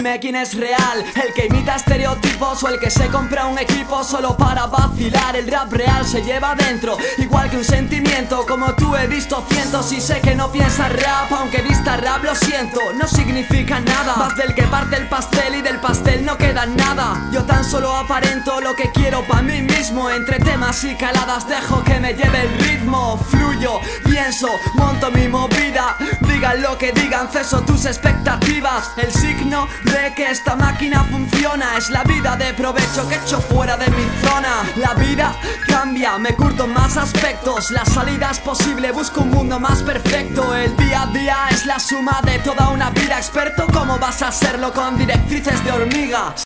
Dime quién es real, el que imita estereotipos o el que se compra un equipo solo para vacilar. El rap real se lleva dentro, igual que un sentimiento. Como tú he visto cientos y sé que no piensas rap. Aunque vista rap lo siento, no significa nada. Vas del que parte el pastel y del pastel no queda nada. Yo tan solo aparento lo que quiero pa' mí mismo. Entre temas y caladas dejo que me lleve el ritmo. Fluyo, pienso, monto mi movida. Digan lo que digan, ceso tus expectativas. El signo de que esta máquina funciona es la vida de provecho que echo fuera de mi zona. La vida cambia, me curto en más aspectos. La salida es posible, busco un mundo más perfecto. El día a día es la suma de toda una vida. Experto, ¿cómo vas a serlo con directrices de hormiga?